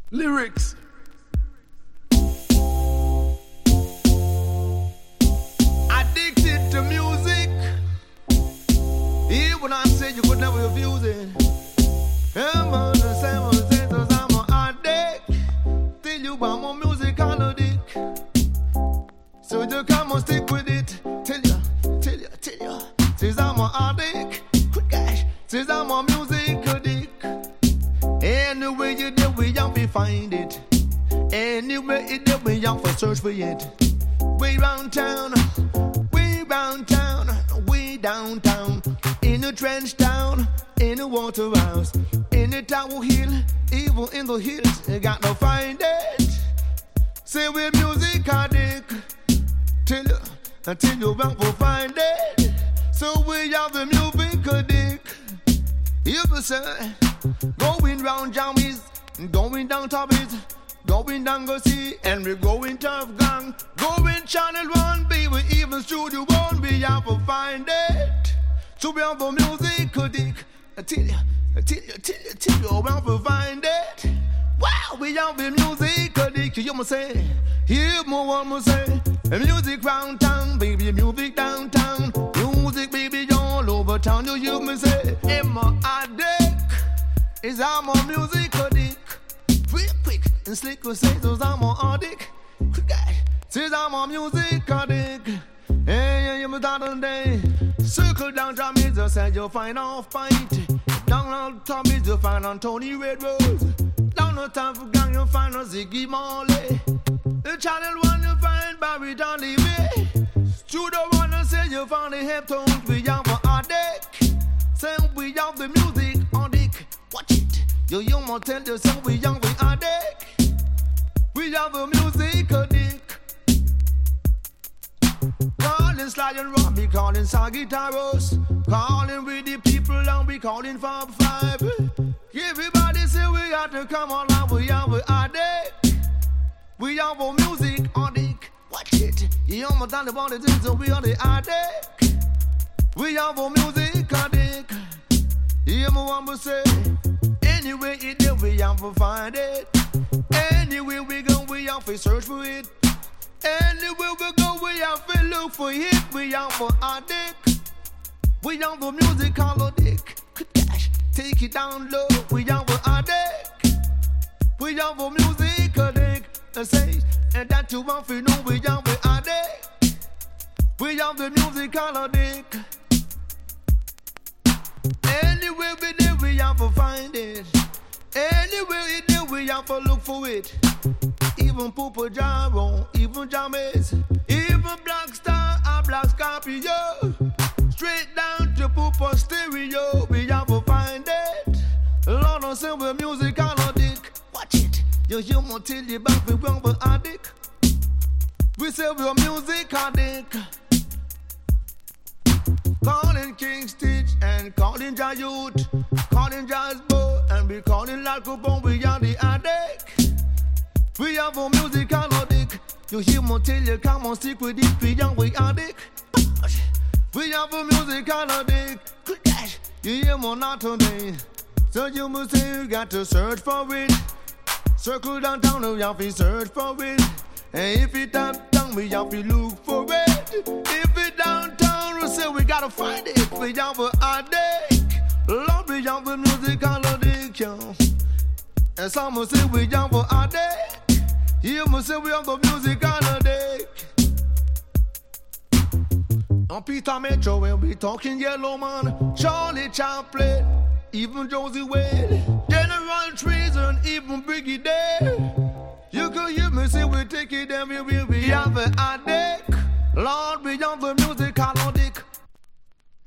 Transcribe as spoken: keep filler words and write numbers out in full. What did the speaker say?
Lyrics. Addicted to music. Even when I said you could never refuse it. I'm on the same as it as I'm an addict. Till you buy more music on a dick. So you come and stick with it. Tell ya, tell ya, tell ya. Says I'm an addict. Good gosh. Says I'm a music addict. Anyway you do, we have to find it. Anyway you do, we have to search for it. Way round town, way round town, way downtown. In a trench town, in a water house, in a tower hill, even in the hills, you got to find it. Say we're music addict. Till you, until you want to find it. So we have the music addict. You say, going round jammies, going down top it, going down go see, and we're going tough gang, going channel one, baby, even studio one, we have to find it. So we have the music addict. Until you, until you, till you, till you want to find it. Wow, we have the music addict. You must say, hear more one must say. Music round town, baby, music downtown. Music, baby, all over town. You hear me say, I'm a addict. Is I'm a music addict. Real quick and slick will say, so I'm a addict. Good guy. Says I'm a music addict. Hey, yeah, you must start on day. Circle down Jamaica, said you'll find off fight. Down on Tommy, you'll find on Tony Red Rose. Down the time for gang, you'll find on Ziggy Marley. The channel one, you'll find Barry Don Levy. Studio one, you say you'll find the hip tones. We have a addict. Say we have the music addict. Watch it. You you must tell yourself we have the addict. We have the music addict. Calling Sly and Robbie, calling Sagittarius, calling with the people and we calling Fab Five. Everybody say we have to come on now, we have a addict. We have a music addict. Watch it. You almost done about it, so we are the addict. We have a music addict. You want to say, anyway it is, we have to find it. Anywhere we go, we have to search for it. Anywhere we go, we have to look for it. We have for addict. We have for music addict. Gosh, take it down low. We have for addict. We have for music addict. And say, and that you want to know, we have for addict. We have the music addict. Anywhere we do, we have to find it. Anywhere we do, we have to look for it. Even Poopa Jaro, even James, even Black Star and Black Scorpio. Straight down to Poopa Stereo, we have to find it. Lord, I say we're music addict. Watch it. You hear me tell you back, we wrong for addict. We say we're music addict. Calling King Stitch and calling Jayut, calling Jazzbo and we calling Lal Coupon, we are the addict. We have a music addict. You hear me tell you, come on, stick with it, we are we addict. We have a music addict. Good gosh, you hear me not today. So you must say you got to search for it. Circle downtown, we have to search for it. And if it downtown, we have to look for it. If it downtown, we say we gotta find it. We have a addict. Lord, we have a music addict, yo. And some will say we have a addict. You must say we have the music addict. On Peter Metro, when we talking Yellow Man, Charlie Chaplin, even Josie Wade, General Treason, even Brigadier. You could hear me say we take it everywhere we have an addict. Lord, we have the music addict.